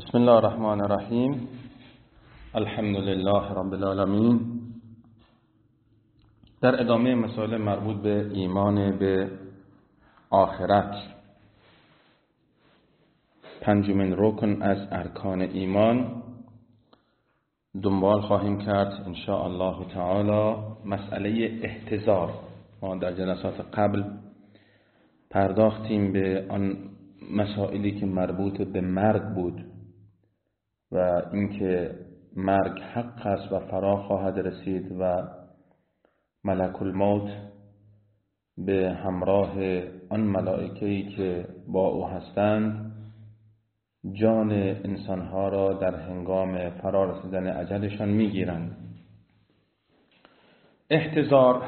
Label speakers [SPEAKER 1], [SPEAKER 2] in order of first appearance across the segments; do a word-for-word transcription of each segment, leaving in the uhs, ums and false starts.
[SPEAKER 1] بسم الله الرحمن الرحیم. الحمد لله رب العالمین. در ادامه مسائل مربوط به ایمان به آخرت، پنجمین رکن از ارکان ایمان، دنبال خواهیم کرد ان شاء الله تعالی مسئله احتضار. ما در جلسات قبل پرداختیم به آن مسائلی که مربوط به مرگ بود و اینکه مرگ حق است و فرا خواهد رسید و ملک الموت به همراه آن ملائکه‌ای که با او هستند جان انسانها را در هنگام فرا رسیدن اجلشان میگیرند. احتضار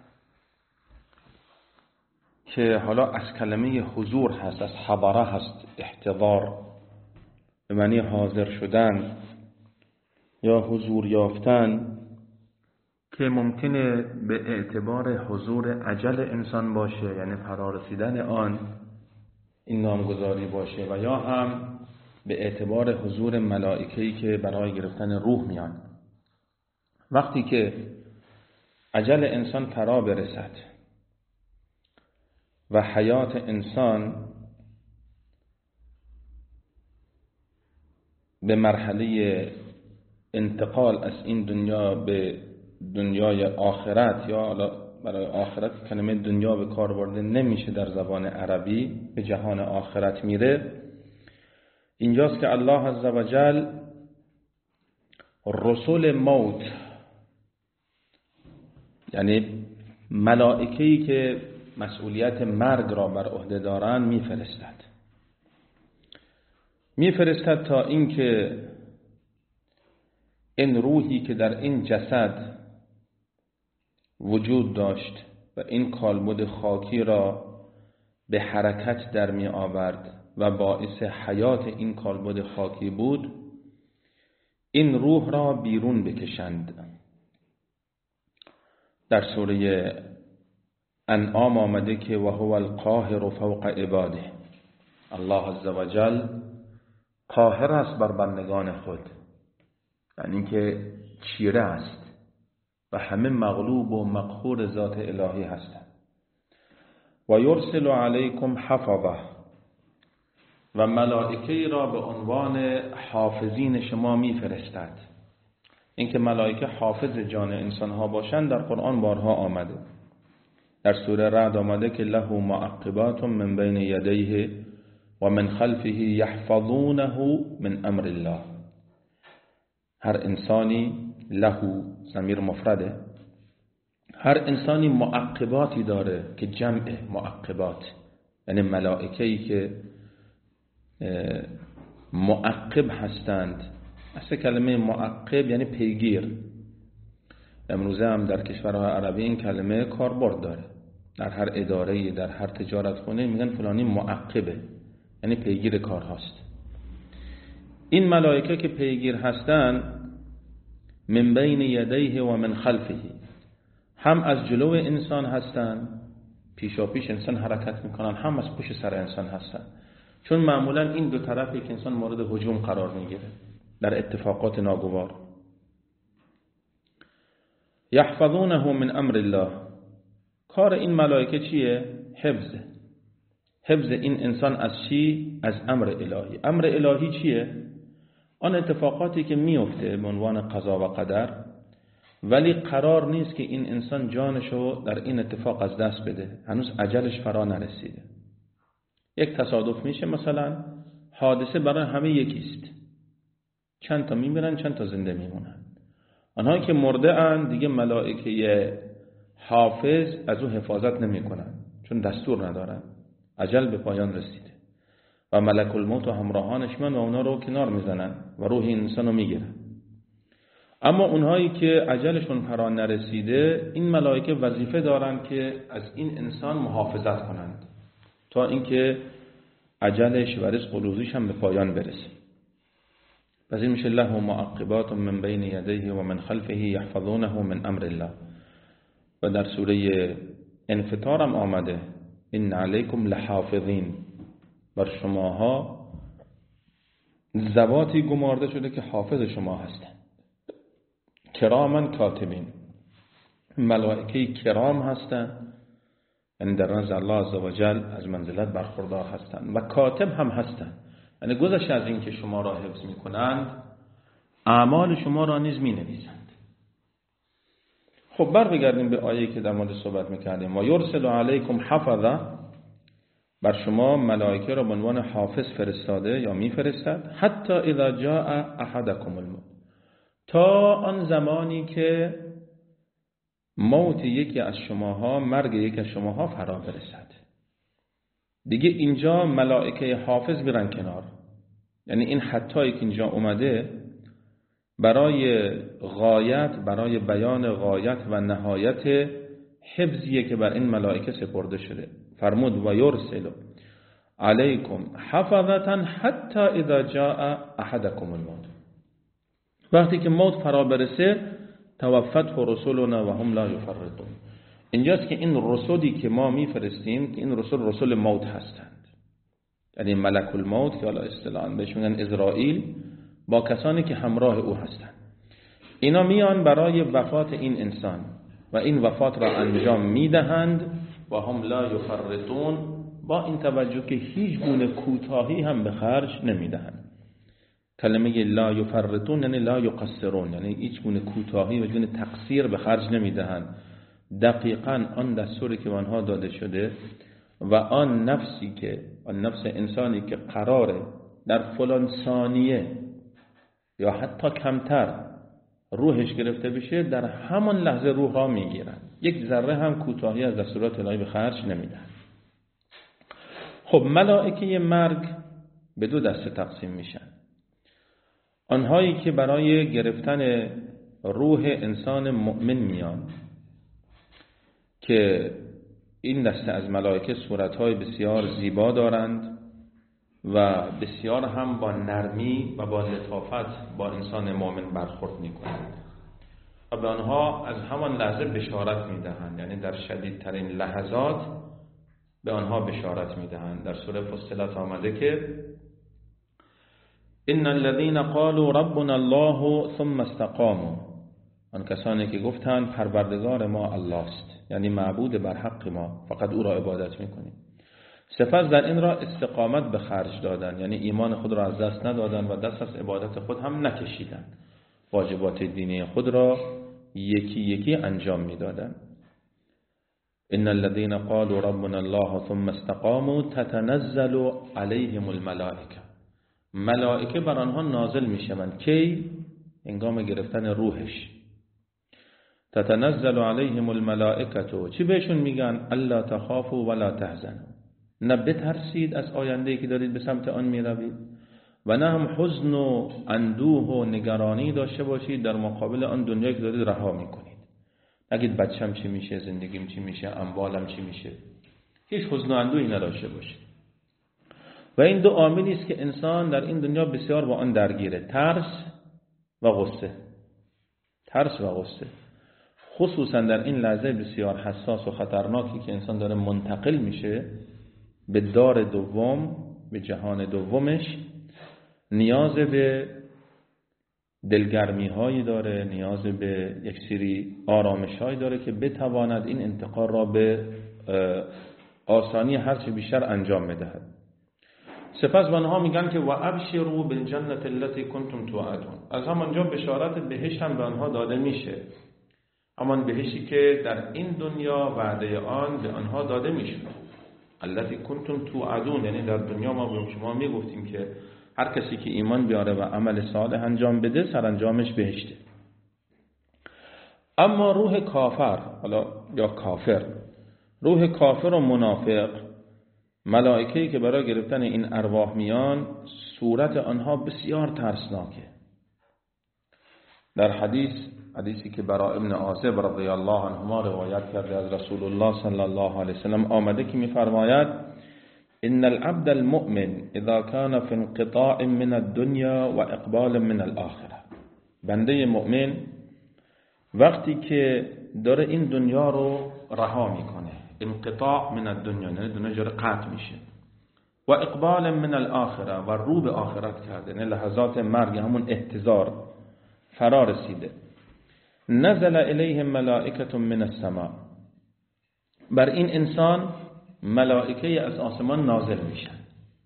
[SPEAKER 1] که حالا از کلمه حضور هست، از حضره هست. احتضار به معنی حاضر شدن یا حضور یافتن، که ممکنه به اعتبار حضور اجل انسان باشه، یعنی فرا رسیدن آن این نامگذاری باشه، و یا هم به اعتبار حضور ملائکه‌ای که برای گرفتن روح میان. وقتی که اجل انسان فرا برسد و حیات انسان به مرحله انتقال از این دنیا به دنیای آخرت، یا برای آخرت کلمه دنیا به کار برده نمیشه در زبان عربی، به جهان آخرت میره، اینجاست که الله عزوجل رسول موت، یعنی ملائکه‌ای که مسئولیت مرگ را بر عهده دارند میفرستد میفرستد تا اینکه این روحی که در این جسد وجود داشت و این کالبد خاکی را به حرکت در می آورد و باعث حیات این کالبد خاکی بود، این روح را بیرون بکشند. در سوره انعام آمده که و هو القاهر فوق عباده، الله عزوجل قاهر است بر بندگان خود، یعنی که چیره است و همه مغلوب و مقهور ذات الهی هستند. و یرسل علیکم حفظه، و ملائکه را به عنوان حافظین شما میفرستد. اینکه ملائکه حافظ جان انسان ها باشند در قرآن بارها آمده. در سوره رعد آمده که له معقبات من بین یدیه و من خلفه یحفظونه من امر الله. هر انسانی له، ضمیر مفرده، هر انسانی معقباتی داره که جمع معقبات، یعنی ملائکه‌ای که معقب هستند. اصل کلمه معقب یعنی پیگیر. امروزه هم در کشورهای عربی این کلمه کاربرد داره. در هر اداره‌ای، در هر تجارت خونه میگن فلانی معقبه، یعنی پیگیر کار هاست. این ملائکه که پیگیر هستند من بین یدیه و من خلفه، هم از جلو انسان هستند، پیشا پیش انسان حرکت میکنن، هم از پشت سر انسان هستند. چون معمولا این دو طرفی که انسان مورد هجوم قرار میگیره در اتفاقات ناگوار. یحفظونه من امر الله، کار این ملائکه چیه؟ حفظ. حفظ این انسان از چی؟ از امر الهی. امر الهی چیه؟ آن اتفاقاتی که میفته به عنوان قضا و قدر، ولی قرار نیست که این انسان جانشو در این اتفاق از دست بده، هنوز اجلش فرا نرسیده. یک تصادف میشه، مثلا حادثه برای همه یکیست، چند تا میمیرن چند تا زنده میمونن. آنهایی که مرده اند دیگه ملائکه حافظ از او حفاظت نمیکنن، چون دستور ندارن، اجل به پایان رسیده و ملک الموت و همراهانش من و اونا رو کنار میزنن و روح این انسان رو میگیرن. اما اونهایی که اجلشون فرا نرسیده، این ملائکه وظیفه دارن که از این انسان محافظت کنند تا اینکه اجلش و رزق و روزیش هم به پایان برسه. پس این میشه له معقبات من بین یدیه و من خلفه یحفظونه من امر الله. و در سوره انفطار هم آمده ان علیکم لحافظین، بر شماها زواتی گمارده شده که حافظ شما هستند. کرامن کاتبین، ملائکه کرام هستند، یعنی در نزد الله عزوجل از منزلت برخوردار هستند و کاتب هم هستند، یعنی گذشته از این که شما را حفظ می کنند اعمال شما را نیز می نویسند. خب برگردیم به آیه که در مورد صحبت میکردیم. و یرسل علیکم حفظه، بر شما ملائکه را به عنوان حافظ فرستاده یا میفرستد. حتی اذا جاء احدکم الموت، تا آن زمانی که موت یکی از شماها، مرگ یکی از شماها فرا برسد. دیگه اینجا ملائکه حافظ میرن کنار، یعنی این حتی که اینجا اومده برای غایت، برای بیان غایت و نهایت حفظیه که بر این ملائکه سپرده شده. فرمود و یرسل علیکم حفظة حتی اذا جاء احدکم الموت، وقتی که موت فرا برسه توفته رسولنا و هم لا یفرطون. اینجاست که این رسولی که ما میفرستیم که این رسول رسول موت هستند، یعنی ملک الموت که حالا اصطلاحاً بهش میگن اسرائیل، با کسانی که همراه او هستند. اینا میان برای وفات این انسان و این وفات را انجام میدهند و هم لا یفرطون، با این توجه که هیچ گونه کوتاهی هم به خرج نمیدهند. کلمه لا یفرطون یعنی لا یقصرون، یعنی هیچ گونه کوتاهی و گونه تقصیر به خرج نمیدهند. دقیقاً آن دستوری که آنها داده شده و آن نفسی که آن نفس انسانی که قراره در فلان ثانیه یا حتی کمتر روحش گرفته بشه، در همان لحظه روح را میگیرن. یک ذره هم کوتاهی از دستورات الهی به خرج نمیدن. خب ملائکه مرگ به دو دسته تقسیم میشن. آنهایی که برای گرفتن روح انسان مؤمن میان که این دسته از ملائکه صورتهای بسیار زیبا دارند و بسیار هم با نرمی و با لطافت با انسان مؤمن برخورد میکنند و به آنها از همان لحظه بشارت میدهند، یعنی در شدیدترین لحظات به آنها بشارت میدهند. در سوره فصلت آمده که ان الذين قالوا ربنا الله ثم استقاموا، آن کسانی که گفتند پروردگار ما الله است، یعنی معبود بر حق ما، فقط او را عبادت میکنیم. سپس در این را استقامت به خرج دادن، یعنی ایمان خود را از دست ندادن و دست از عبادت خود هم نکشیدن، واجبات دینی خود را یکی یکی انجام میدادن. ان الذين قالوا ربنا الله ثم استقاموا تتنزل عليهم الملائکه، ملائکه بر آنها نازل میشوند. کی؟ هنگام گرفتن روحش. تتنزل عليهم الملائکه، چی بهشون میگن؟ الا تخافوا ولا تحزنوا، نه بترسید از آینده‌ای که دارید به سمت آن میروید و نه هم حزن و اندوه و نگرانی داشته باشید در مقابل آن دنیایی که دارید رها میکنید. نگید بچم چی میشه، زندگیم چی میشه، اموالم چی میشه. هیچ حزن و اندوهی نداشته باشید. و این دو عاملی است که انسان در این دنیا بسیار با آن درگیره: ترس و غصه. ترس و غصه، خصوصا در این لحظه بسیار حساس و خطرناکی که انسان داره منتقل میشه به دار دوم، به جهان دومش، نیاز به دلگرمی هایی داره، نیاز به یک سری آرامش هایی داره که بتواند این انتقال را به آسانی هرچه بیشتر انجام بدهد. سپس آنها میگن که و ابشروا بالجنة التي کنتم توعدون، از همانجا بشارت بهشت هم به آنها داده میشه، همان بهشتی که در این دنیا وعده آن به آنها داده میشه. التي کنتم توعدون، یعنی در دنیا ما به شما میگفتیم که هر کسی که ایمان بیاره و عمل صالح انجام بده سرانجامش بهشته. اما روح کافر، حالا یا کافر، روح کافر و منافق، ملائکه‌ای که برای گرفتن این ارواح میان، صورت آنها بسیار ترسناکه. در حدیث حدیثی که برای ابن عازب رضی الله عنهما روایت کرده از رسول الله صلی الله علیه وسلم آمده که می‌فرماید ان العبد المؤمن اذا كان في انقطاع من الدنيا و اقبال من الاخره، بنده مؤمن وقتی که داره این دنیا رو رها میکنه، انقطاع من الدنیا یعنی دنیا جاره قطع میشه، و اقبال من الاخره و رو به آخرت کرده، یعنی لحظات مرگ همون احتضار فرا رسیده. نزل الیهم ملائکه من السماء، بر این انسان ملائکه از آسمان نازل میشن.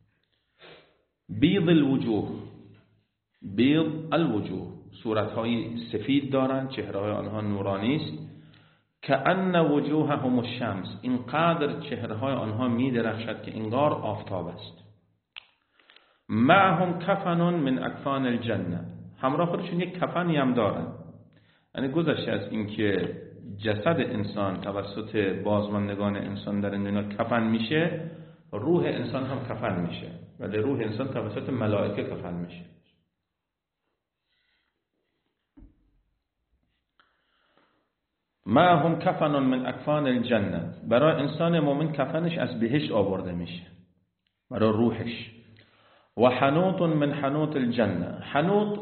[SPEAKER 1] بیض الوجوه، بیض الوجوه، صورتهای سفید دارند، چهره‌های آنها نورانی است. کأن وجوههم الشمس، اینقدر چهره‌های آنها می‌درخشد که انگار آفتاب است. معهم کفن من اکفان الجنه، همراه خودشون یک کفنی هم دارن. یعنی گذشته از اینکه جسد انسان توسط بازماندگان انسان در این دنیا کفن میشه، روح انسان هم کفن میشه، ولی روح انسان توسط ملائکه کفن میشه. معهم کفن من اکفان الجنه، برای انسان مؤمن کفنش از بهشت آورده میشه برای روحش. و حنوط من حنوط الجنه، حنوط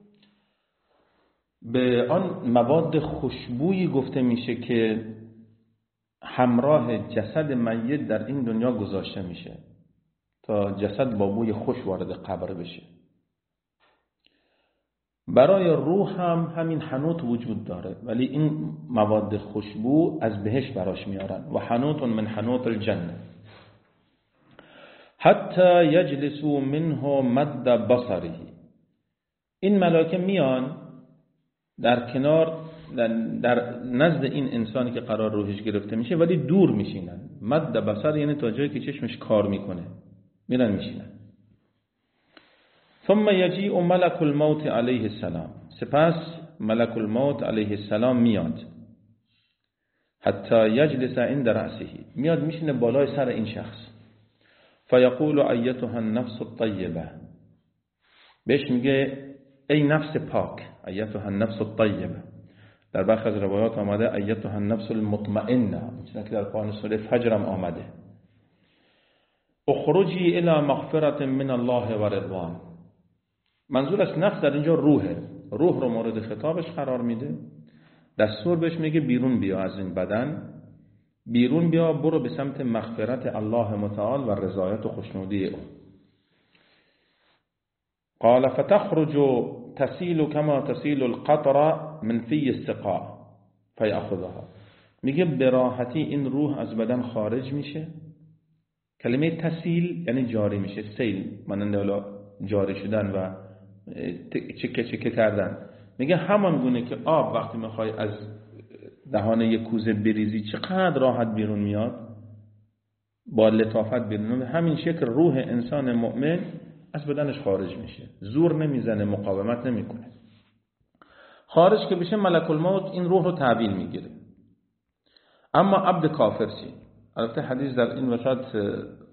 [SPEAKER 1] به آن مواد خوشبویی گفته میشه که همراه جسد میت در این دنیا گذاشته میشه تا جسد با بوی خوش وارد قبر بشه. برای روح هم همین حنوط وجود داره، ولی این مواد خوشبو از بهشت براش میارن. و حنوط من حنوط الجنه حتی یجلسوا منه مد بصره، این ملائکه میان در کنار در, در نزد این انسانی که قرار روحش گرفته میشه، ولی دور میشینن. مد بصر یعنی تا جایی که چشمش کار میکنه میرن میشینن. ثم یجیء ملک الموت علیه السلام، سپس ملک الموت علیه السلام میاد. حتی یجلس عند رأسه، میاد میشینه بالای سر این شخص. فیقول ایتها النفس الطیبه، بهش میگه ای نفس پاک، ایتها النفس الطیبه. در برخی از روایات آمده ایتها النفس المطمئنه، چون که در قرآن سوره فجر هم آمده. اخرجی الی مغفرة من الله و رضوان، منظور از نفس در اینجا روحه. روح رو مورد خطابش قرار میده، دستور بهش میگه بیرون بیا از این بدن، بیرون بیا، برو به سمت مغفرت الله متعال و رضایت و خوشنودی او. قال فتخرج تسیل کما تسیل القطر من فی السقاء فیأخذها، میگه به راحتی این روح از بدن خارج میشه. کلمه تسیل یعنی جاری میشه، سیل مانند جاری شدن و چکه چکه کردن. میگه همان گونه که آب وقتی میخوای از دهان یک کوزه بریزی چقدر راحت بیرون میاد، با لطافت بیرون میاد، همین شکل روح انسان مؤمن از بدنش خارج میشه، زور نمیزنه، مقاومت نمیکنه. خارج که بشه ملک الموت این روح رو تحویل میگیره. اما عبد کافر چی؟ البته حدیث در این وسط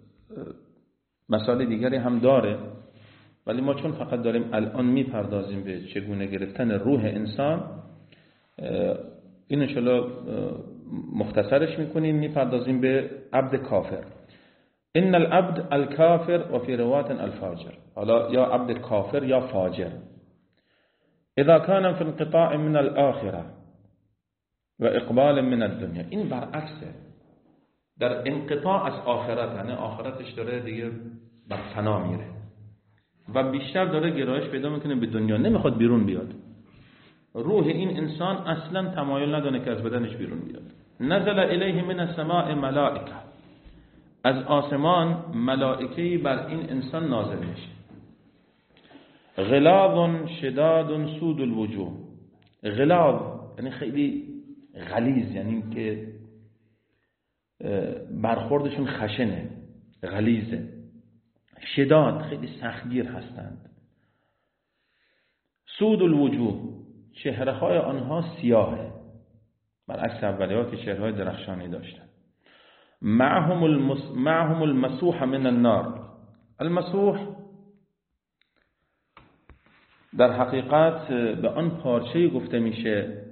[SPEAKER 1] مسائل دیگری هم داره، ولی ما چون فقط داریم الان میپردازیم به چگونه گرفتن روح انسان، این انشالله مختصرش میکنیم، میپردازیم به عبد کافر. ان العبد الكافر و فی روایت الفاجر، حالا یا عبد کافر یا فاجر. اذا كان في انقطاع من الاخره و اقبال من الدنیا، این برعکسه، در انقطاع از آخرت، یعنی آخرتش داره دیگه بر فنا میره و بیشتر داره گرایش پیدا میکنه به دنیا، نمیخواد بیرون بیاد. روح این انسان اصلا تمایل نداره که از بدنش بیرون بیاد. نزل الیه من السماء ملائکه، از آسمان ملائکه‌ای بر این انسان نازل میشه. غلاظ شداد سود الوجوه، غلاظ یعنی خیلی غلیظ، یعنی که برخوردشون خشنه، غلیظه. شداد خیلی سختگیر هستند. سود الوجوه، چهره های آنها سیاهه، برعکس اولی‌ها که چهره های درخشانی داشتن. معهم المس... معهم المسوح من النار، المسوح در حقیقت به آن پارچه‌ای گفته میشه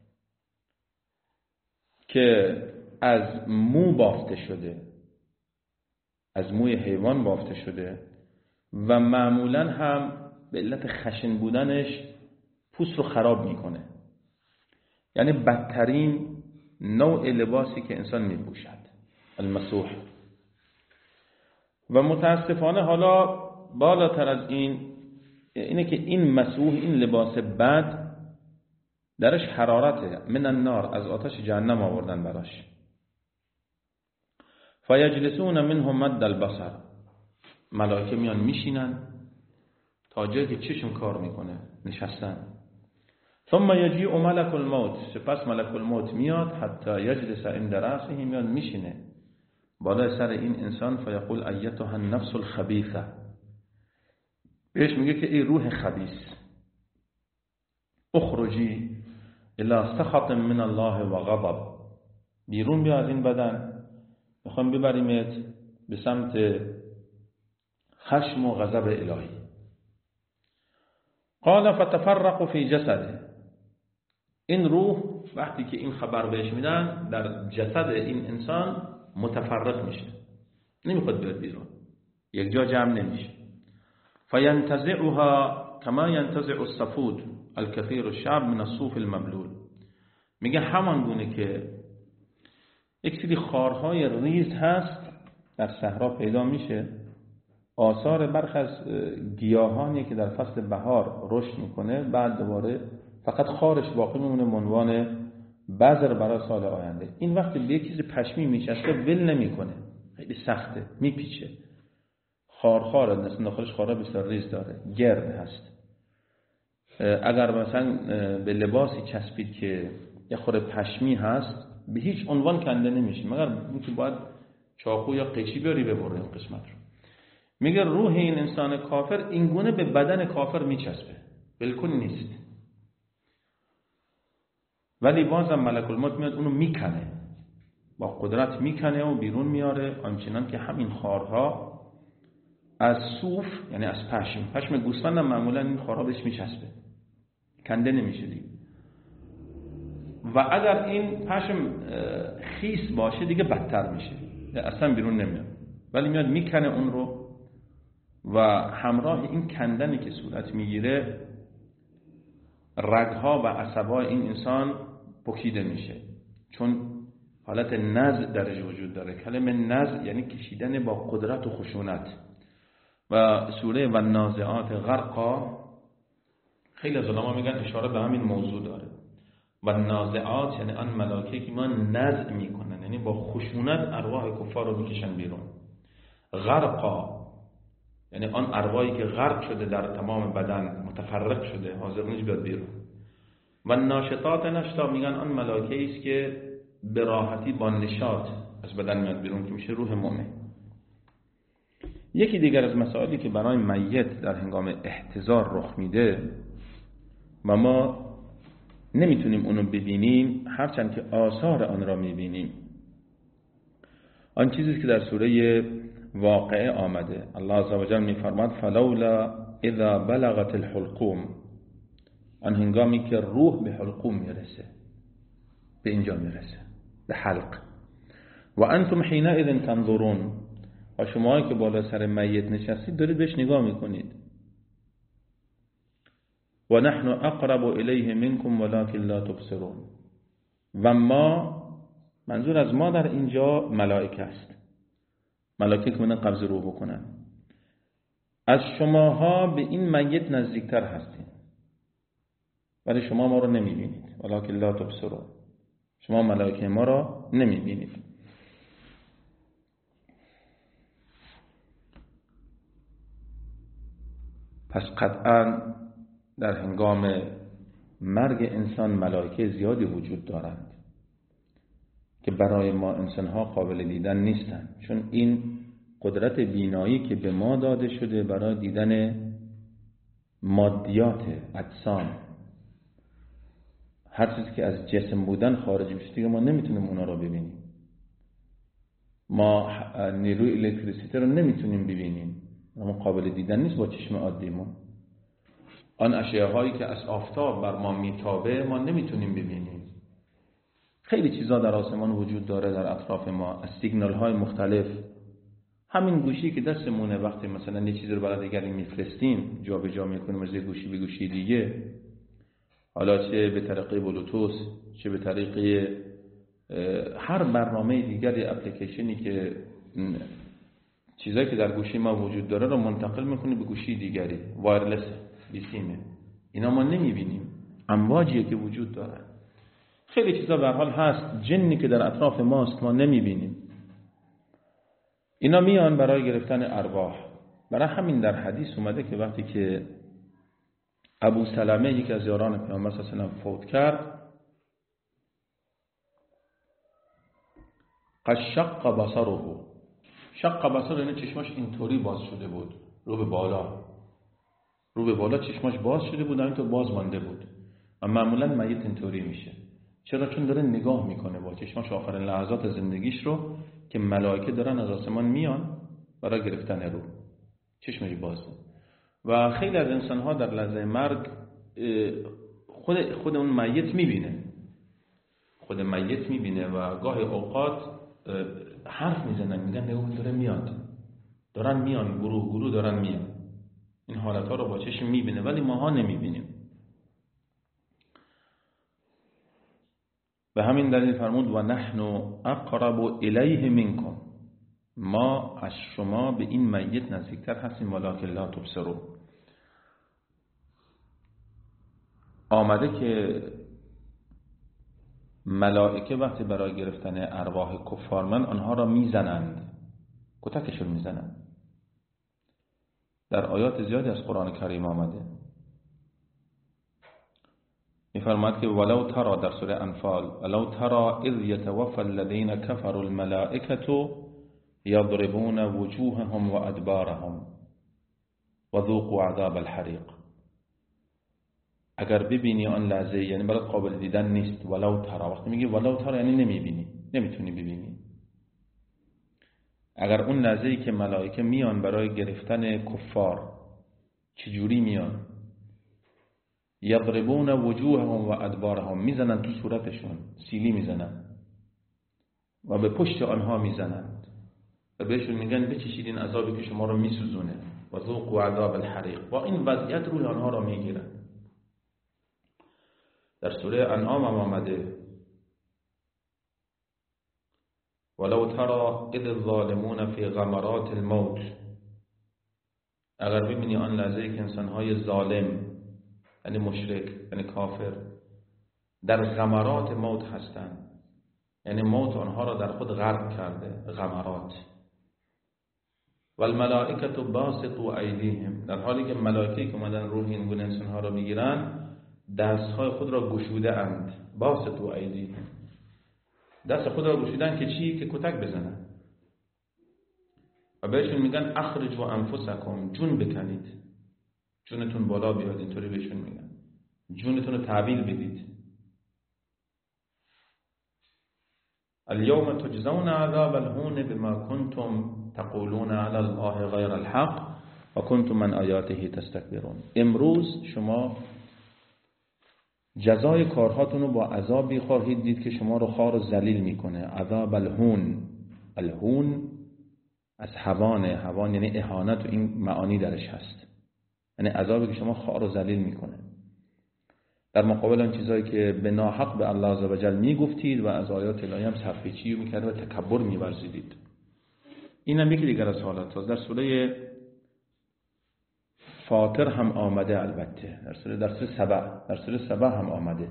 [SPEAKER 1] که از مو بافته شده، از موی حیوان بافته شده و معمولا هم به علت خشن بودنش پوست رو خراب میکنه. یعنی بدترین نوع لباسی که انسان میپوشد، المسوح. و متاسفانه حالا بالاتر از این اینه که این مسوح، این لباس بد درش حرارته، من النار، از آتش جهنم آوردن براش. فیجلسون منه مد البصر، ملائکه میان میشینن تا جایی که چشم کار میکنه، نشستن. ثم یجیء ملک الموت، سپس ملک الموت میاد، حتی یجلس عند رأسه، میاد میشینه بالای سر این انسان. فیقول ایتها النفس الخبیثه، بهش میگه که ای روح خبیث، اخرجی الی سخط من الله و غضب، بیرون بیا از این بدن، میخوام ببریمت به سمت خشم و غضب الهی. قال فتفرق فی جسده، این روح وقتی که این خبر بهش میدن در جسد این انسان متفرق میشه، نمیخواد بیاد بیرون، یک جا جمع نمیشه. فینتزعها کما ینتزع السفود الكثير الشعب من الصوف المبلول، میگه همان گونه که یک سری خارهای ریز هست در صحرا پیدا میشه، آثار برخی از گیاهانی که در فصل بهار رشد میکنه، بعد دوباره فقط خارش باقی میمونه به عنوان بذر برای سال آینده. این وقتی به یک چیز پشمی میچسبه ول نمیکنه، خیلی سخته، میپیچه، خارخاره، مثلا داخلش خارا بسیار ریز داره، گرد هست. اگر مثلا به لباسی چسبید که یه خورده پشمی هست، به هیچ عنوان کنده نمیشه، مگر اینکه باید چاقو یا قیچی بیاری ببره این قسمت رو. میگه روح این انسان کافر این گونه به بدن کافر میچسبه، بالکل نیست. ولی بازم ملک الموت میاد اونو میکنه، با قدرت میکنه و بیرون میاره، آنچنان که همین خارها از صوف، یعنی از پشم، پشم گوسفند هم معمولا این خارها بهش میچسبه، کنده نمیشه دیگه. و اگر این پشم خیس باشه دیگه بدتر میشه، اصلا بیرون نمیاد، ولی میاد میکنه اون رو و همراه این کندنی که صورت میگیره رگها و عصبای این انسان پکیده میشه، چون حالت نزع درش وجود داره. کلمه نزع یعنی کشیدن با قدرت و خشونت. و سوره و نازعات غرقا خیلی از علما میگن اشاره به همین موضوع داره. و نازعات یعنی آن ملائکه که ما نزع میکنن، یعنی با خشونت ارواح کفار رو میکشن بیرون. غرقا یعنی آن ارواحی که غرق شده در تمام بدن، متفرق شده، حاضر نیست بیاد بیرون. و ناشطات نشطا میگن آن ملائکه است که به راحتی با نشاط از بدن میاد بیرون، که میشه روح مؤمن. یکی دیگر از مسائلی که برای میت در هنگام احتضار رخ میده و ما نمیتونیم اونو ببینیم هرچند که آثار آن را میبینیم، آن چیزی که در سوره واقعه آمده. الله عزوجل میفرماد فلولا اذا بلغت الحلقوم، آن هنگامی که روح به حلقوم میرسه، به اینجا میرسه، به حلق. و انتم حینئذ تنظرون، و شما که بالا سر میت نشستید دارید بهش نگاه میکنید. و نحن اقرب الیه منکم ولکن لا تبصرون، و ما، منظور از ما در اینجا ملائکه است، ملائکه که من قبض روح بکنن، از شماها به این میت نزدیکتر هستیم، ولی شما ما رو نمیبینید. ولکن لا تبصرون، شما ملائکه ما را نمیبینید. پس قطعا در هنگام مرگ انسان ملائکه زیادی وجود دارند که برای ما انسانها قابل دیدن نیستند، چون این قدرت بینایی که به ما داده شده برای دیدن مادیات اجسام، هر چیزی که از جسم بودن خارج میشه دیگه ما نمیتونیم اونا رو ببینیم. ما نیروی الکتریسیته رو نمیتونیم ببینیم، اما قابل دیدن نیست با چشم عادیمون. آن اشعه هایی که از آفتاب بر ما میتابه ما نمیتونیم ببینیم. خیلی چیزا در آسمان وجود داره در اطراف ما، از سیگنال های مختلف. همین گوشی که دستمونه وقتی مثلا یه چیزی رو برای دیگری میفرستیم جا به جا میکنیم از یه گوشی به گوشی دیگه، حالا چه به طریق بلوتوث چه به طریق هر برنامه دیگری، اپلیکیشنی که چیزایی که در گوشی ما وجود داره رو منتقل میکنه به گوشی دیگری، وایرلس، بیسیمه. اینا ما نمیبینیم، امواجیه که وجود داره. خیلی چیزا به هر حال هست، جنی که در اطراف ماست ما نمیبینیم. اینا میان برای گرفتن ارواح. برای همین در حدیث اومده که وقتی که ابو سلمه یکی از یاران پیامبر صلی الله علیه و آله فوت کرد، قد شق بصره. شق بصره یعنی چشماش اینطوری باز شده بود، رو به بالا، رو به بالا چشماش باز شده بود، همینطور باز مانده بود. اما معمولا میت اینطوری میشه. چرا؟ چون داره نگاه میکنه با چشماش آخرین لحظات زندگیش رو که ملائکه دارن از آسمان میان برای گرفتن روح، چشمش بازه. و خیلی از انسان‌ها در لحظه مرگ خود خود اون میت میبینه، خود میت میبینه و گاهی اوقات حرف میزنن، میگن نگاه داره میاد، دارن میان، گروه گروه دارن میان. این حالتها رو با چشم میبینه ولی ماها نمیبینیم. به همین دلیل فرمود و نحن اقرب الیه منکم، ما از شما به این میت نزدیکتر هستیم ولکن لا تبصرون. آمده که ملائکه وقتی برای گرفتن ارواح کفارمن آنها را میزنند، کتکشون میزنند. در آیات زیادی از قرآن کریم آمده. میفرماید که ولو ترى در سوره انفال ولو ترى اذ يتوفى الذين كفروا الملائكة يضربون وجوههم وادبارهم وذوقوا عذاب الحريق. اگر ببینی آن لحظه، یعنی برات قابل دیدن نیست. ولو ترى، وقتی میگی ولو ترى یعنی نمیبینی، نمیتونی ببینی. اگر اون لحظه‌ای که ملائکه میان برای گرفتن کفار، چجوری میان؟ یضربون وجوههم و ادبارهم، میزنن تو صورتشون، سیلی میزنن و به پشت آنها میزنند و بهشون میگن بچشید این عذابی که شما رو میسوزونه و ذوقوا عذاب الحریق. با این وضعیت روی آنها را میگیرن. در سوره انعام هم آمده ولو ترى اذ الظالمون في غمرات الموت. اگر ببینی آن لحظه‌ای که انسان‌های ظالم، یعنی مشرک، یعنی کافر، در غمرات موت هستند، یعنی موت آنها را در خود غرق کرده، غمرات. و الملائکه باسطوا ایدیهم، در حالی که ملائکه که اومدن روح این گونه انسان‌ها را میگیرن دست‌های خود را گشوده اند. باسطوا ایدیهم، دست خود را گشودن که چی؟ که کتک بزنن. و بهشون میگن اخرجوا انفسکم، جون بکنید، جونتون بالا بیاد. اینطوری بهشون میگن جونتون رو تحویل بدید. الیوم تجزون عذاب الهون بما کنتم تقولون علی الله غیر الحق و کنتم من آیاته تستکبرون. امروز شما جزای کارهاتون رو با عذابی خواهید دید که شما رو خوار و ذلیل میکنه. عذاب الهون، الهون از هوان، هوان یعنی اهانت و این معانی درش هست، یعنی عذابی که شما خوار و ذلیل میکنه. در مقابل آن چیزایی که به ناحق به الله عزوجل میگفتید و از آیات الهی هم سرپیچی میکرد و تکبر میورزیدید. این هم یکی دیگر از حالات هست. در سوره فاطر هم آمده، البته در سوره در سوره سبع در سوره سبع هم آمده.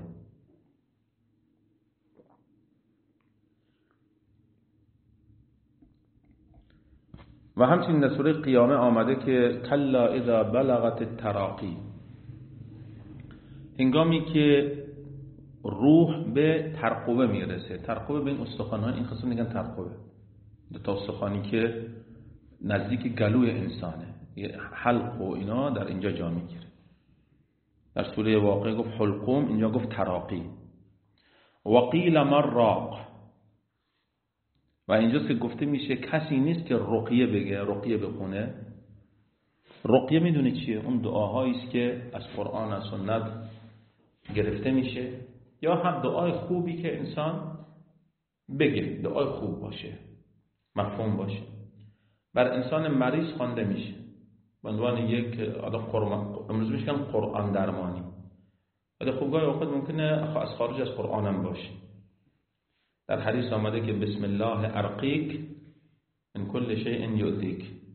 [SPEAKER 1] و همچنین در سوره قیامه آمده که کلا اذا بلغت التراقی، هنگامی که روح به ترقوه میرسه. ترقوه به این استخوان‌ها، این خصوصا میگن ترقوه، دو تا استخوانی که نزدیک گلوی انسانه، حلق و اینا در اینجا جا میگیره. در سوره واقعه گفت حلقوم، اینجا گفت تراقی. و قیل من راق، و اینجاست که گفته میشه کسی نیست که رقیه بگه، رقیه بخونه. رقیه میدونه چیه؟ اون دعاهایی است که از قرآن از سنت گرفته میشه، یا هم دعای خوبی که انسان بگه، دعای خوب باشه، مفهوم باشه، بر انسان مریض خوانده میشه به عنوان یک قرآن، امروز میگن قرآن درمانی. ولی خب گاهی اوقات ممکنه از خارج از قرآن هم باشه. در حدیث آمده که بسم الله ارقیک من کل شیء یؤذیک،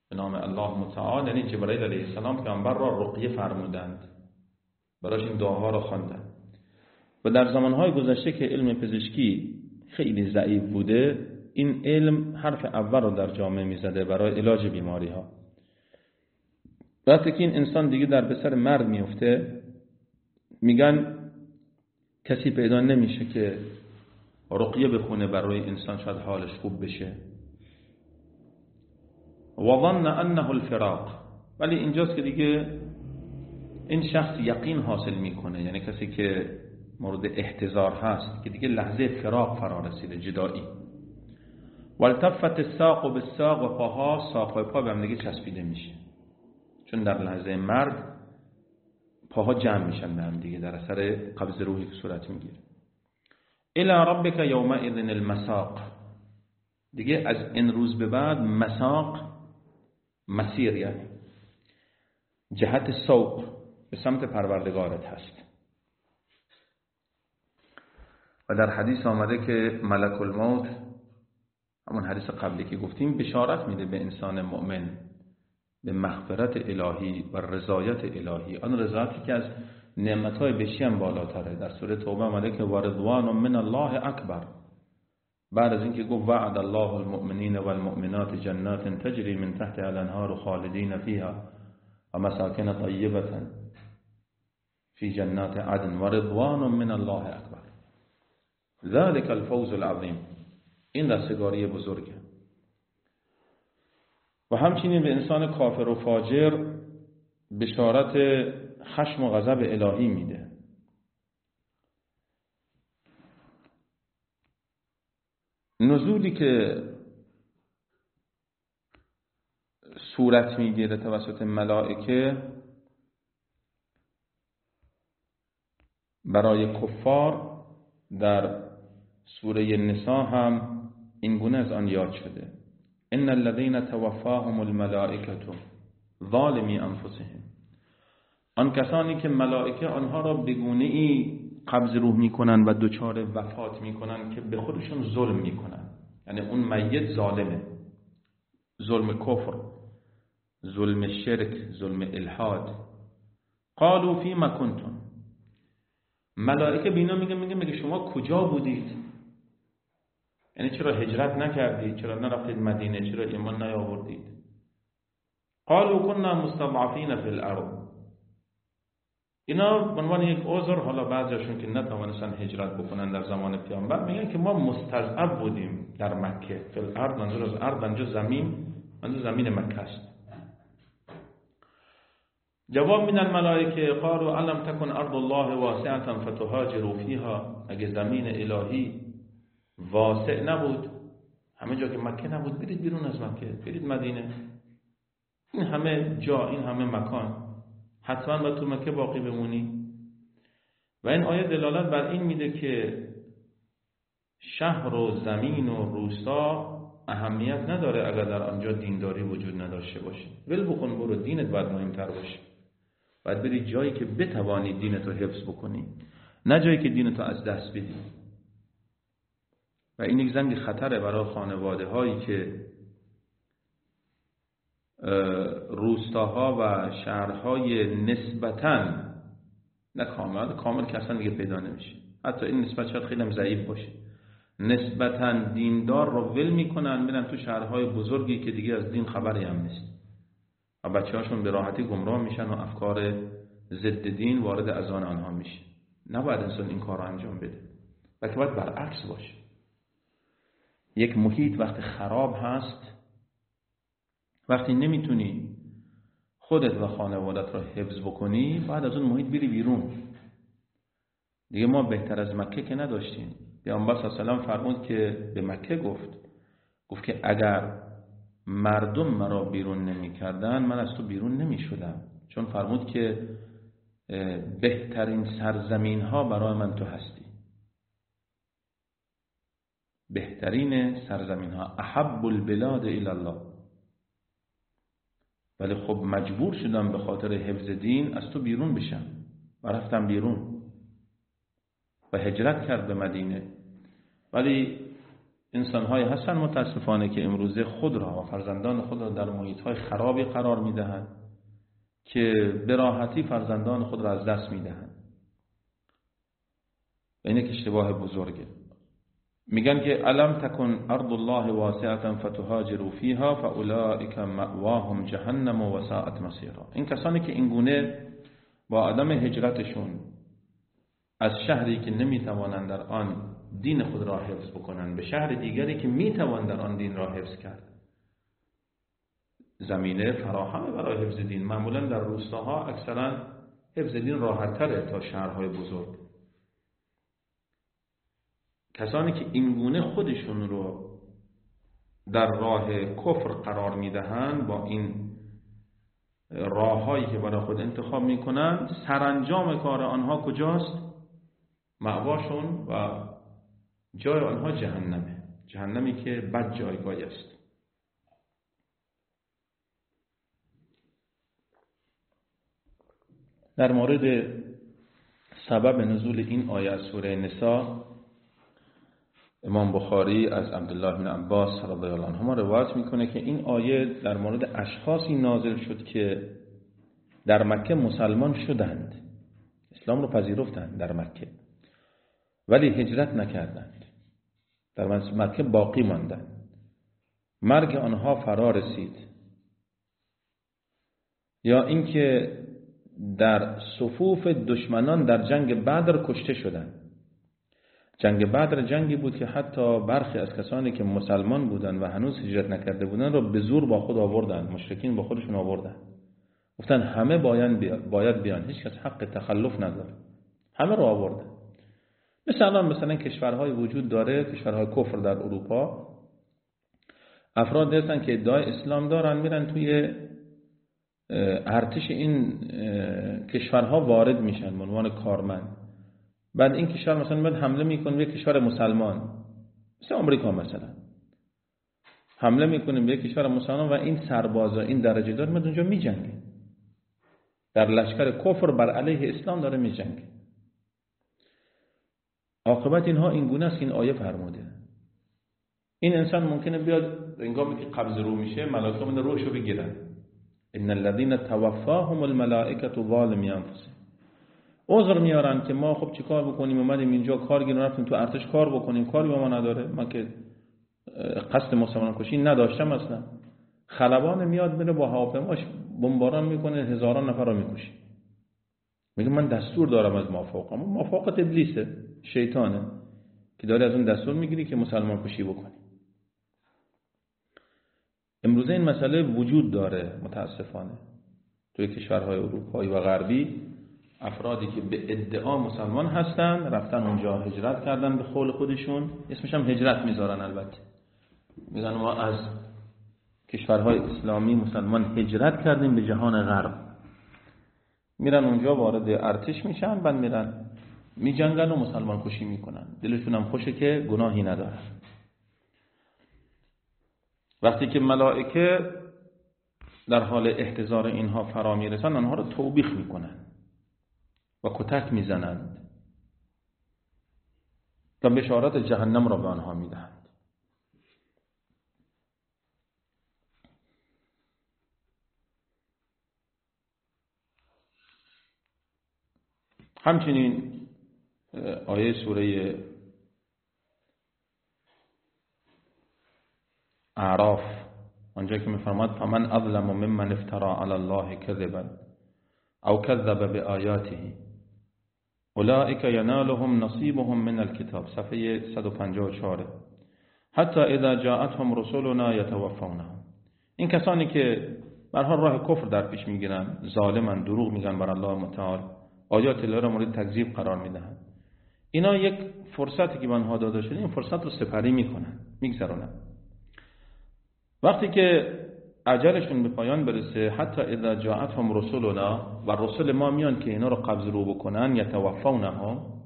[SPEAKER 1] به نام الله متعال، یعنی جبرائیل علیه السلام پیامبر را رقیه فرمودند، براش این دعاها را خواندند. و در زمانهای گذشته که علم پزشکی خیلی ضعیف بوده، این علم حرف اول رو در جامعه میزده برای علاج بیماری ها. وقتی که این انسان دیگه در بستر مرگ میفته، میگن کسی پیدا نمیشه که رقیه بخونه برای انسان شاید حالش خوب بشه. و ظن انه الفراق، ولی اینجاست که دیگه این شخص یقین حاصل میکنه، یعنی کسی که مورد احتضار هست که دیگه لحظه فراق فرا رسیده، جدایی. والتفت الساق بالساق، و پاها ساق و پا به هم دیگه چسبیده میشه، چون در لحظه مرگ پاها جمع میشن به هم دیگه در اثر قبض روحی که صورت میگیره. الی ربک یومئذ المساق، دیگه از این روز به بعد مساق مسیر، یعنی جهت سوق به سمت پروردگارت هست. و در حدیث آمده که ملک الموت، همون حدیث قبلی که گفتیم، بشارت میده به انسان مؤمن به مغفرت الهی و رضایت الهی، آن رضایتی که از نعمتهای بهشتی هم بالاتره. در سوره توبه آمده که ورضوان من الله اکبر، بعد از اینکه گفت وعد الله المؤمنین والمؤمنات جنات تجری من تحتها الانهار خالدین فیها و مساکن طیبة فی جنات عدن ورضوان من الله اکبر ذلك الفوز العظیم، این رستگاری بزرگه. و همچنین به انسان کافر و فاجر بشارت خشم و غضب الهی میده. نزولی که صورت میگیره توسط ملائکه برای کفار در سوره نساء هم این گونه از آن یاد شده. ان الذين توفاهم الملائکه ظالمی انفسهم، آن کسانی که ملائکه آنها را به گونه‌ای قبض روح میکنن و دچار وفات میکنن که به خودشون ظلم میکنن، یعنی اون میت ظالمه، ظلم کفر، ظلم شرک، ظلم الحاد. قالوا فیما کنتم، ملائکه بینا میگه میگه میگه شما کجا بودید؟ یعنی چرا هجرت نکردید؟ چرا نرفتید مدینه؟ چرا ایمان نیاوردید؟ قالوا كنا مستضعفین فی الارض، اینا به عنوان یک عذر، حالا بعضیشون که نتوانستن هجرت بکنن در زمان پیامبر میگن که ما مستضعف بودیم در مکه. فی الارض منظور از ارض منظور زمین، منظور زمین مکه است. جواب میدن ملائکه قالوا الم تکن ارض الله واسعه فتهاجروا فیها، اگه زمین الهی واسع نبود، همه جا که مکه نبود، برید بیرون از مکه، برید مدینه، این همه جا، این همه مکان، حتما باید تو مکه باقی بمونی. و این آیه دلالت بر این میده که شهر و زمین و روستا اهمیت نداره اگر در آنجا دینداری وجود نداشته باشه. ول بکن، برو، دینت باید مهمتر باشه. باید بری جایی که بتوانی دینتو حفظ بکنی، نه جایی که دینتو از دست بدی. و این یک زنگ خطره برای خانواده هایی که روستاها و شهرهای نسبتاً نه کامل، کامل که اصلا دیگه پیدا نمیشه، حتی این نسبت شاید خیلی هم ضعیف باشه، نسبتاً دیندار رو ول میکنن، میرن تو شهرهای بزرگی که دیگه از دین خبری هم نیست و بچه هاشون به راحتی گمراه میشن و افکار ضد دین وارد اذهان آنها میشه. نباید انسان این کار رو انجام بده، بلکه باید برعکس باشه. یک محیط وقتی خراب هست، وقتی نمیتونی خودت و خانوادت را حفظ بکنی، باید از اون محیط بری بیرون. دیگه ما بهتر از مکه که نداشتیم. پیامبر صلی الله علیه و آله فرمود که به مکه گفت گفت که اگر مردم مرا بیرون نمی کردن من از تو بیرون نمی شدم، چون فرمود که بهترین سرزمین ها برای من تو هستی، بهترین سرزمین ها، احب البلاد الی الله. ولی خب مجبور شدم به خاطر حفظ دین از تو بیرون بشم و رفتم بیرون و هجرت کرد به مدینه. ولی انسان‌هایی هستن متاسفانه که امروزه خود را و فرزندان خود را در محیط‌های خرابی قرار می‌دهند که به راحتی فرزندان خود را از دست می‌دهند. این یک اشتباه بزرگه. میگن که الم تکن ارض الله واسعه فتهاجروا فیها فاولئک مأواهم جهنم وساءت مصیرا. این کسانی که این گونه با عدم هجرتشون از شهری که نمیتوانند در آن دین خود را حفظ بکنند به شهر دیگری که میتوان در آن دین را حفظ کرد، زمینه فراهم برای حفظ دین. معمولا در روستاها اکثرا حفظ دین راحت تره تا شهرهای بزرگ. کسانی که این گونه خودشون رو در راه کفر قرار میدهند، با این راههایی که برای خود انتخاب میکنند، سرانجام کار آنها کجاست؟ مأواشون و جای آنها جهنمه، جهنمی که بد جایگاهی است. در مورد سبب نزول این آیه از سوره نساء، امام بخاری از عبدالله بن عباس رضی الله عنهما روایت میکنه که این آیه در مورد اشخاصی نازل شد که در مکه مسلمان شدند، اسلام رو پذیرفتند در مکه، ولی هجرت نکردند، در مکه باقی ماندند. مرگ آنها فرا رسید، یا اینکه در صفوف دشمنان در جنگ بدر کشته شدند. جنگ بدر جنگی بود که حتی برخی از کسانی که مسلمان بودند و هنوز هجرت نکرده بودند را به زور با خود آوردند، مشرکین با خودشون آوردند، گفتن همه باید بیان، هیچ کس حق تخلف نداره، همه را آوردند. مثلا مثلا کشورهای وجود داره، کشورهای کفر در اروپا، افراد هستن که ادعای اسلام دارن، میرن توی ارتش این کشورها وارد میشن به عنوان کارمند. بعد این کشور مثلا بعد حمله میکنه به کشور مسلمان، مثل آمریکا مثلا حمله میکنه به کشور مسلمان و این سربازا این درجه دار میاد اونجا میجنگه، در لشکر کفر بر علیه اسلام داره میجنگه. عاقبت اینها این گونه است که این آیه فرموده. این انسان ممکنه بیاد هنگامی که قبض رو میشه ملائکه من روحشو بگیرن، ان الذين توفاهم الملائکه ظالمی انفسهم، عذر میارن که ما خب چیکار بکنیم، اومدیم اینجا کار گیرون رفتیم تو ارتش کار بکنیم، کاری با ما نداره، من که قصد مسلمان کشی نداشتم اصلا. خلبان میاد میره با هواپیماش بمباران میکنه، هزاران نفر رو میکشه، میگه من دستور دارم از مافوق. اما مافوقت ابلیسه، شیطانه که داره از اون دستور میگیری که مسلمان کشی بکنی. امروزه این مسئله وجود داره متاسفانه توی کشورهای اروپایی و غربی. افرادی که به ادعا مسلمان هستن رفتن اونجا هجرت کردن به قول خودشون، اسمش هم هجرت میذارن، البته میگن ما از کشورهای اسلامی مسلمان هجرت کردیم به جهان غرب. میرن اونجا وارد ارتش میشن، بعد میرن میجنگن و مسلمان کشی میکنن، دلشون هم خوشه که گناهی ندارن. وقتی که ملائکه در حال احتضار اینها فرا میرسن، آنها رو توبیخ میکنن و کتک میزنند و بشارت جهنم را به آنها میدهند. همچنین آیه سوره اعراف آنجا که میفرماد فمن اظلم ممن افترى علی الله کذبا او کذب بآیاته اولئک ینالهم نصیبهم من الکتاب، صفحه صد و پنجاه و چهار. حتی اذا جاءتهم رسلنا یتوفونهم، این کسانی که به هر حال راه کفر در پیش میگیرن، ظالمن، دروغ میگن بر الله متعال، آیات الله را مورد تکذیب قرار میدهن، اینا یک فرصتی که به آنها داده شده این فرصت رو سپری میکنن، میگذرونن. وقتی که اجلشون به پایان برسه، حتی اذا جاءتهم رسلنا، و رسول ما میان که اینا رو قبض رو بکنن، یتوفونهم،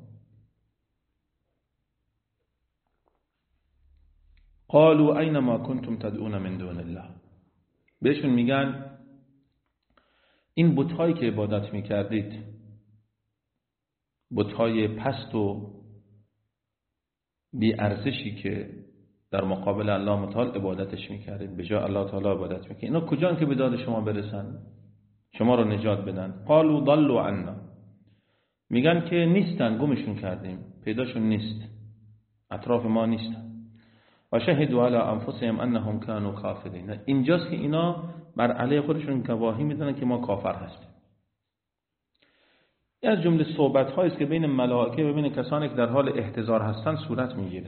[SPEAKER 1] قالوا اين ما كنتم تدعون من دون الله، بهشون میگن این بت‌هایی که عبادت میکردید، بت‌های پست و بی ارزشی که در مقابل الله متعال عبادتش میکردید، به جای الله تعالی عبادت میکردید. اینا کجان که به داد شما برسن، شما رو نجات بدن؟ قالوا ضلوا عنا، میگن که نیستن، گمشون کردیم، پیداشون نیست، اطراف ما نیستن. و شهدوا علی انفسهم انهم كانوا کافرین، اینجاست که اینا بر علیه خودشون گواهی میدن که ما کافر هستیم. از جمله صحبت هایی است که بین ملائکه و بین کسانی که در حال احتضار هستند صورت میگیره.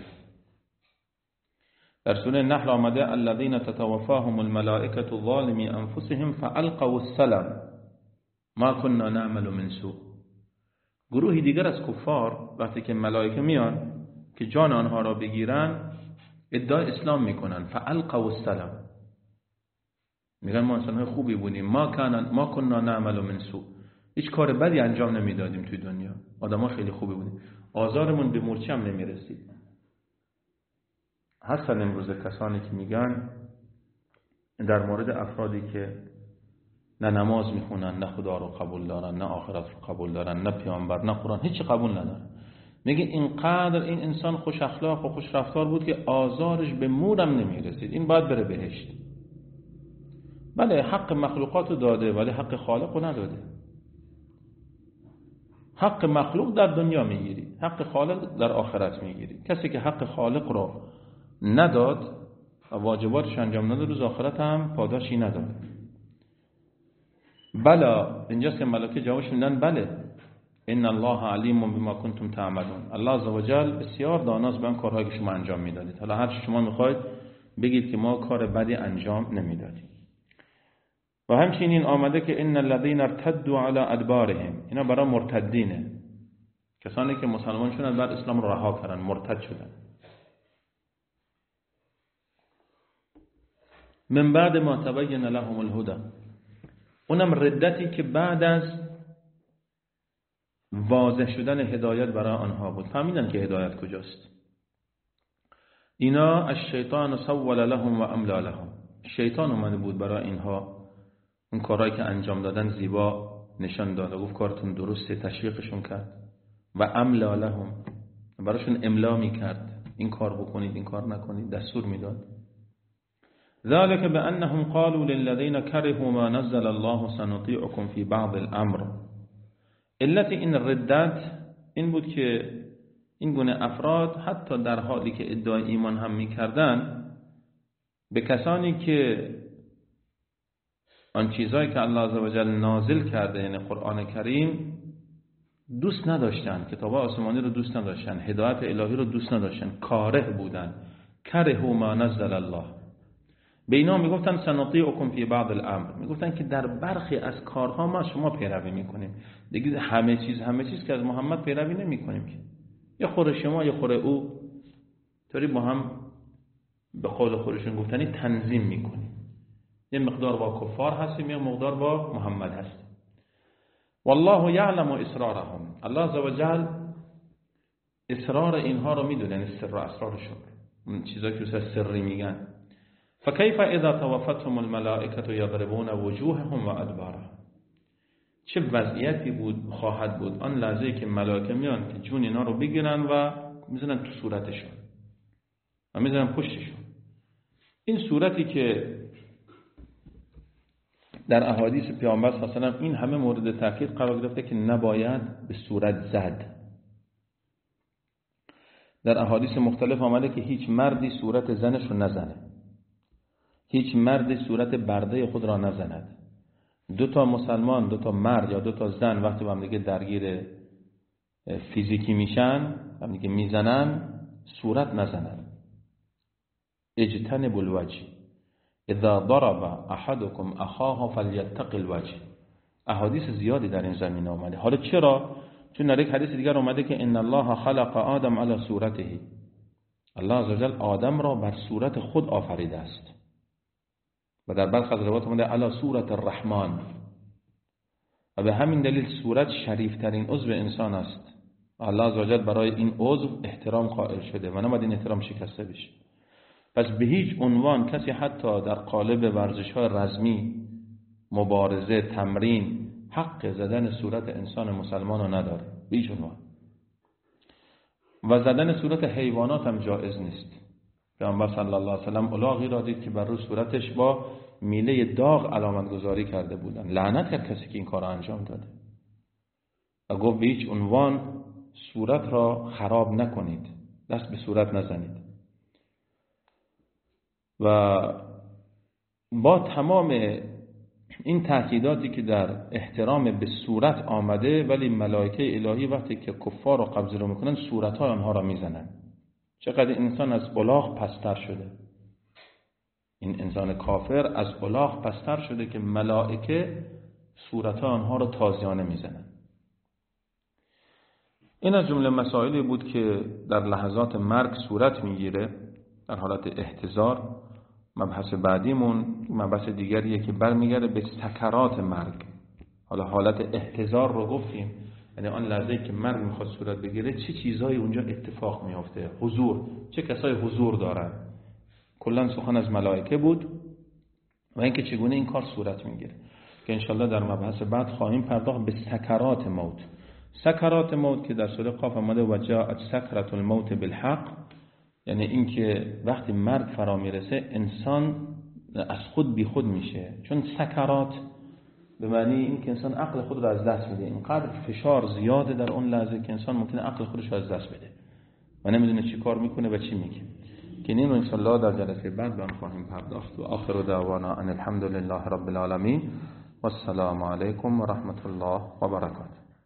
[SPEAKER 1] در سوره نحل آمده الذين تتوفاهم الملائکه ظالمی انفسهم فالقوا السلم ما كنا نعمل من سوء. گروهی دیگر از کفار وقتی که ملائکه میان که جان آنها را بگیرن ادعای اسلام میکنن، فالقوا السلم، میگن ما انسان‌های خوبی بودیم، ما کنا ما كنا نعمل من سوء، هیچ کار بدی انجام نمیدادیم توی دنیا، آدم‌ها خیلی خوبی بودیم، آزارمون به مورچه هم نمیرسید. هستن امروز کسانی که میگن در مورد افرادی که نه نماز میخونن، نه خدا رو قبول دارن، نه آخرت رو قبول دارن، نه پیامبر، نه قرآن، هیچ قبول ندارن، میگه اینقدر این انسان خوش اخلاق و خوش رفتار بود که آزارش به مورم نمیرسید، این باید بره بهشت. بله حق مخلوقات رو داده ولی حق خالق رو نداده. حق مخلوق در دنیا میگیری، حق خالق در آخرت میگیری. کسی که حق خالق رو نداد و واجباتش انجام نداد روز آخرت هم پاداشی نداد. بلا، اینجاست که ملائکه جوابش میدن بله، ان الله علیم بما کنتم تعملون، الله عزوجل بسیار داناست به آن کارهایی که شما انجام میدادید. حالا هر چی شما میخواید بگید که ما کار بدی انجام نمیدادیم. و همچنین آمده که ان الذين ارتدوا على ادبارهم، اینا برای مرتدینه، کسانی که مسلمان شدن بعد اسلام رو رها کردن، مرتد شدن. من بعد ما تبین لهم الهدى، اونم ردتی که بعد از واضح شدن هدایت برای آنها بود. فهمیدن که هدایت کجاست. اینا از شیطان سول لهم و املا لهم، شیطان اومده بود برای اینها اون کارهایی که انجام دادن زیبا نشان داد، گفت کارتون درسته، تشویقشون کرد. و املا لهم، براشون املا میکرد، این کار بکنید، این کار نکنید، دستور میداد. ذلك بانهم قالوا للذين كرهوا ما نزل الله سنطيعكم في بعض الامر. علت این ردت این بود که این گونه افراد حتی در حالی که ادعای ایمان هم میکردن به کسانی که آن چیزهایی که الله عزوجل نازل کرده یعنی قرآن کریم دوست نداشتن، کتاب آسمانی رو دوست نداشتن، هدایت الهی رو دوست نداشتن، کاره بودن. کرهوا ما نزل الله، به اینا میگفتن سنطیعکم فی بعض الامر، میگفتن که در برخی از کارها ما شما پیروی میکنیم، دیگه همه چیز همه چیز که از محمد پیروی نمیکنیم، که یا خور شما یا خور او، طوری با هم به قول خودشون گفتنی تنظیم میکنیم، یه مقدار با کفار هستیم یه مقدار با محمد هستیم. والله یعلم اسرارهم، الله عزوجل اسرار اینها رو میدونه، یعنی سر و اسرارشون، اون چیزایی که سری میگن. فكيف اذا توفتهم الملائكه يضربون وجوههم و ادبارهم، چه وضعیتی بود خواهد بود آن لحظه‌ای که ملائکه میان که جون اینا رو بگیرن و میزنن تو صورتشون و میزنن پشتشون. این صورتی که در احادیث پیامبر صلی الله علیه و آله این همه مورد تاکید قرار گرفته که نباید به صورت زد. در احادیث مختلف آمده که هیچ مردی صورت زنش رو نزنه، هیچ مردی صورت برده خود را نزند. دو تا مسلمان، دو تا مرد یا دو تا زن وقتی با هم دیگه درگیر فیزیکی میشن، هم دیگه میزنن، صورت نزنن. اجتنبوا الوجه اذا ضرب احدكم اخاه فليتق الوجه. احادیث زیادی در این زمینه اومده. حالا چرا؟ چون در یک حدیث دیگر اومده که ان الله خلق آدم علی صورته، الله عزوجل آدم را بر صورت خود آفریده است. و در برخی از روایات اومده علی صورت الرحمن، و به همین دلیل صورت شریفترین عضو انسان است. الله عزوجل برای این عضو احترام قائل شده و نباید این احترام شکسته بشه. پس به هیچ عنوان کسی حتی در قالب ورزش‌های رزمی، مبارزه، تمرین حق زدن صورت انسان مسلمان رو نداره، به هیچ عنوان. و زدن صورت حیوانات هم جایز نیست. پیامبر صلی الله علیه و سلم الاغی را دید که بر روی صورتش با میله داغ علامت گذاری کرده بودن. لعنت کرد کسی که این کار را انجام داده و گفت به هیچ عنوان صورت را خراب نکنید، دست به صورت نزنید. و با تمام این تأکیداتی که در احترام به صورت آمده، ولی ملائکه الهی وقتی که کفار رو قبضه رو میکنن صورتهای آنها را میزنن. چقدر انسان از الاغ پستر شده، این انسان کافر از الاغ پستر شده که ملائکه صورتهای آنها را تازیانه میزنن. این از جمله مسائلی بود که در لحظات مرگ صورت میگیره در حالت احتضار. مبحث بعدیمون مبحث دیگریه که برمیگرده به سکرات مرگ. حالا حالت احتضار رو گفتیم، یعنی آن لحظه‌ای که مرگ میخواد صورت بگیره چه چیزایی اونجا اتفاق میافته، حضور، چه کسای حضور دارن. کلا سخن از ملائکه بود و اینکه چگونه این کار صورت میگیره که انشالله در مبحث بعد خواهیم پرداخت به سکرات موت. سکرات موت که در سوره قاف آمده و جاءت سکرة الموت بالحق، یعنی اینکه وقتی مرگ فرا میرسه انسان از خود بی خود میشه. چون سکرات به معنی اینکه انسان عقل خود رو از دست میده، اینقدر فشار زیاده در اون لحظه که انسان ممکنه عقل خودش رو از دست بده و نمیدونه چی کار میکنه و چی میگه. که این رو انشالله در جلسه بعد به آن خواهیم پرداخت. و آخر دعوانا ان الحمد لله رب العالمین و السلام علیکم و رحمت الله و برکاته.